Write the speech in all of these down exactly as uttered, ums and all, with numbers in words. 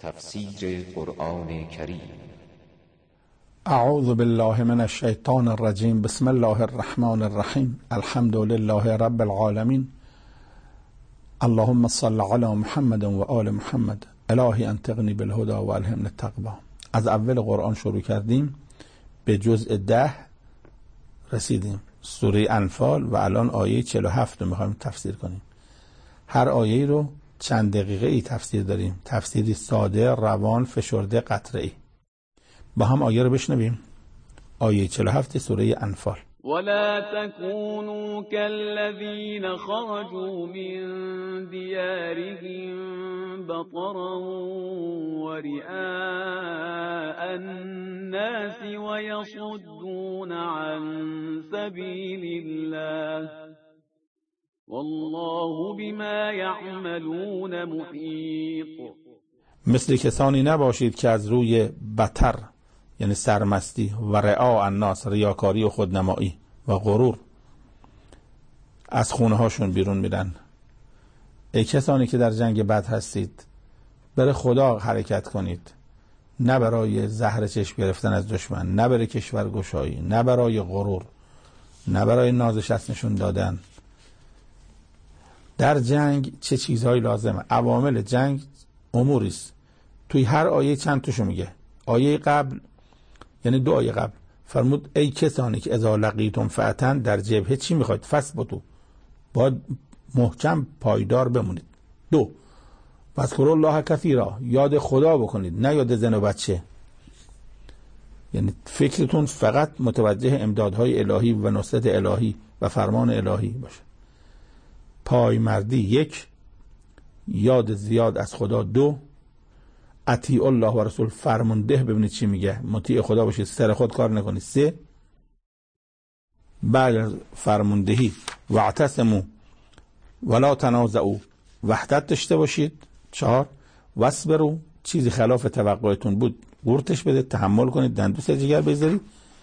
تفسیر قرآن کریم. اعوذ بالله من الشیطان الرجیم. بسم الله الرحمن الرحیم. الحمد لله رب العالمین. اللهم صل علی محمد و آل محمد. الهی انطقنی بالهدى و الهمنی التقوی. از اول قرآن شروع کردیم، به جزء ده رسیدیم، سوره انفال، و الان آیه چهل و هفت رو میخوایم تفسیر کنیم. هر آیه رو چند دقیقه ای تفسیر داریم، تفسیری ساده، روان، فشرده، قطره ای. با هم آیه رو بشنویم. آیه چهل و هفت سوره انفال. ولا تكونوا كالذين خرجوا من ديارهم بطرا ورئاء الناس ويصدون عن سبيل الله والله بما يعملون محيط. مثل کسانی نباشید که از روی بطر، یعنی سرمستی، و رعاء الناس، ریاکاری و خودنمایی و غرور، از خونه هاشون بیرون میرن. ای کسانی که در جنگ بد هستید، برای خدا حرکت کنید، نه برای زهر چشم گرفتن از دشمن، نه برای کشور گشایی، نه برای غرور، نه برای نازش از نشون دادن. در جنگ چه چیزهایی لازمه؟ عوامل جنگ اموریست. توی هر آیه چند توشو میگه. آیه قبل، یعنی دو آیه قبل، فرمود ای کسانی که اذا لقیتم فئة، در جبهه چی میخواید؟ فثبتوا، باید محکم پایدار بمونید. دو، واذکروا الله کثیرا، یاد خدا بکنید، نه یاد زن و بچه. یعنی فکرتون فقط متوجه امدادهای الهی و نصرت الهی و فرمان الهی باشه. پایمردی یک، یاد زیاد از خدا دو، اطیع الله و رسول، فرمانده. ببینید چی میگه، مطیع خدا باشید، سر خود کار نکنید. سه، بعد از فرماندهی واعتصموا ولا تنازعوا، وحدت داشته باشید. چهار، واصبروا، چیزی خلاف توقعتون بود قورتش بده، تحمل کنید، دندو سر جگر بذارید.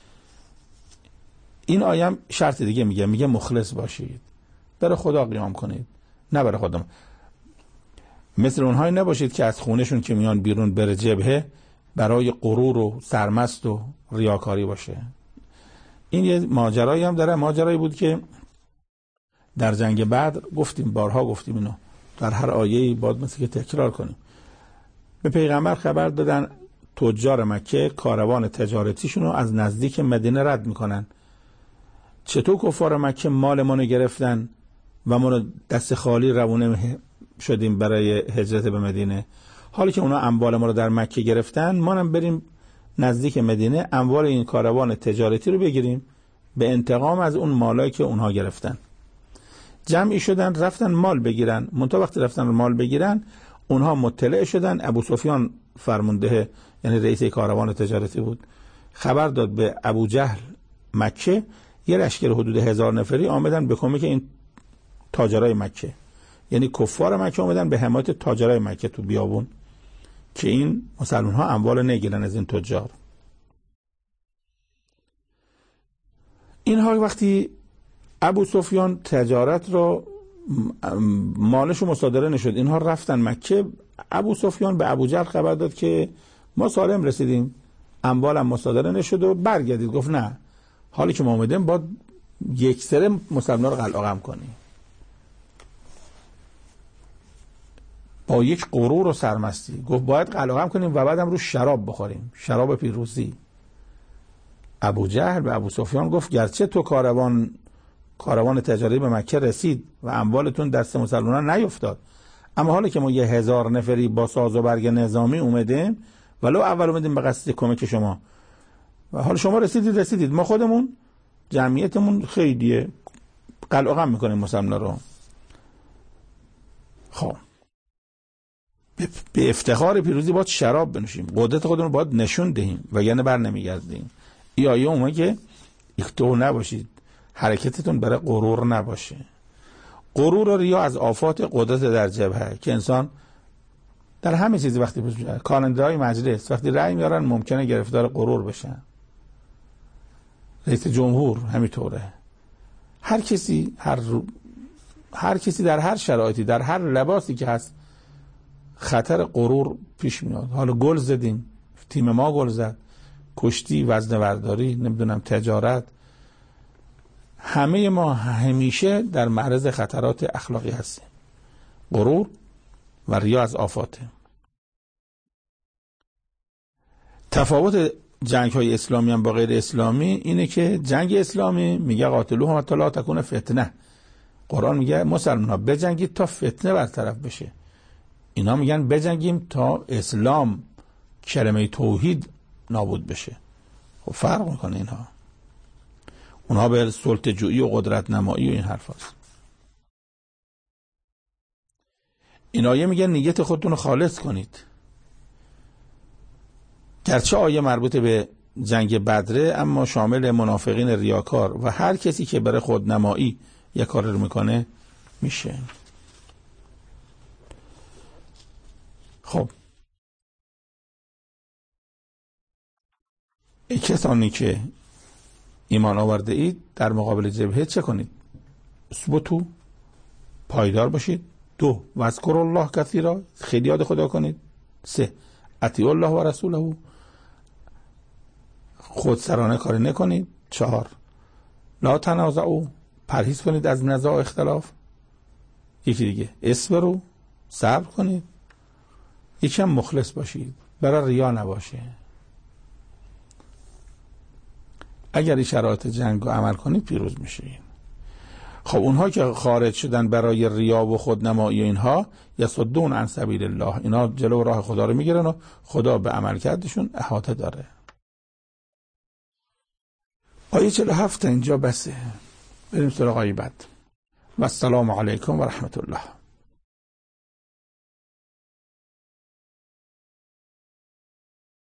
این آیه هم شرط دیگه میگه، میگه مخلص باشید، برای خدا قیام کنید، نه برای خودم. مثل اونهایی نباشید که از خونهشون که میان بیرون بره جبهه برای غرور و سرمست و ریاکاری باشه. این یه ماجرایی هم داره. ماجرایی بود که در جنگ بدر گفتیم، بارها گفتیم، اینو در هر آیه‌ای باید مثل که تکرار کنیم. به پیغمبر خبر دادن تجار مکه کاروان تجارتیشون رو از نزدیک مدینه رد میکنن. چطور کفار مکه مال ما رو گرفتن و ما رو دست خالی روونه شدیم برای هجرت به مدینه؟ حالی که اونا اموال ما رو در مکه گرفتن، ما هم بریم نزدیک مدینه اموال این کاروان تجارتی رو بگیریم، به انتقام از اون مالایی که اونها گرفتن. جمعی شدن رفتن مال بگیرن. منتها وقتی رفتن مال بگیرن، اونها مطلع شدن. ابو سفیان فرمانده، یعنی رئیس کاروان تجارتی بود، خبر داد به ابو جهل مکه. یه لشکر حدود هزار نفری آمدن به کمک این تاجرای مکه، یعنی کفار مکه آمدن به حمایت تاجرای مکه تو بیابون که این مسلمان ها اموال نگیرن از این تجار. اینها وقتی ابو سفیان تجارت رو مالش مصادره نشد، اینها رفتن مکه. ابو سفیان به ابو جهل خبر داد که ما سالم رسیدیم، اموالم مصادره نشد و برگردید. گفت نه، حالی که ما آمدیم باید یک سره مسلمان رو قلعه کنیم. با یک غرور و سرمستی گفت باید قلعه کنیم و بعدم رو شراب بخوریم، شراب پیروزی. ابو جهل به ابو سفیان گفت گرچه تو کاروان کاروان تجاری به مکه رسید و اموالتون دست مسلمانان نیفتاد، اما حالا که ما یه هزار نفری با ساز و برگ نظامی اومدیم، ولو اول اومدیم به قصد کمک شما و حالا شما رسیدید رسیدید ما خودمون جمعیتمون خیلیه، قلعه میکنیم مسلمان رو. خب به افتخار پیروزی باید شراب بنوشیم، قدرت خودمون رو باید نشون دهیم، وگرنه بر نمیگردیم. ای آیه اومه که اکتو نباشید، حرکتتون برای غرور نباشه. غرور و ریا از آفات قدرت در جبهه که انسان در همه چیزی وقتی کارنده‌های مجلس وقتی رأی میارن ممکنه گرفتار غرور بشن. رئیس جمهور همینطوره. هر کسی هر هر کسی در هر شرایطی، در هر لباسی که هست، خطر غرور پیش میاد. حالا گل زدیم، تیم ما گل زد، کشتی، وزنه برداری، نمیدونم تجارت، همه ما همیشه در معرض خطرات اخلاقی هستیم. غرور و ریا از آفاته. تفاوت جنگ های اسلامی هم با غیر اسلامی اینه که جنگ اسلامی میگه قاتلوهم حتی لا تکون فتنه. قرآن میگه مسلمان ها بجنگید تا فتنه برطرف بشه. اینا میگن بجنگیم تا اسلام، کلمه توحید نابود بشه. خب فرق میکنه اینها. اونها به سلطه جویی و قدرت نمایی و این حرف هست. این آیه میگه نیت خودتون رو خالص کنید. گرچه آیه مربوط به جنگ بدره، اما شامل منافقین ریاکار و هر کسی که بره خودنمایی یک کار رو میکنه میشه. خب ای کسانی که ایمان آورده اید در مقابل جبهه چه کنید؟ اثبتوا، پایدار باشید. دو، واذکروا الله کثیرا، خیلی یاد خدا کنید. سه، اطیعوا الله و رسوله، خودسرانه کاری نکنید. چهار، لا تنازعوا، پرهیز کنید از نزاع و اختلاف. یکی دیگه، اصبروا، صبر کنید. یکی هم مخلص باشید، برای ریا نباشه. اگر این شرایط جنگ رو عمل کنید پیروز میشید. خب اونها که خارج شدن برای ریا و خودنمایی و اینها، یصدون عن سبیل الله، اینا جلو راه خدا رو میگیرن و خدا به عملکردشون احاطه داره. آیه چهل و هفت اینجا بسه. بریم سراغ آیه بعد. و السلام علیکم و رحمت الله.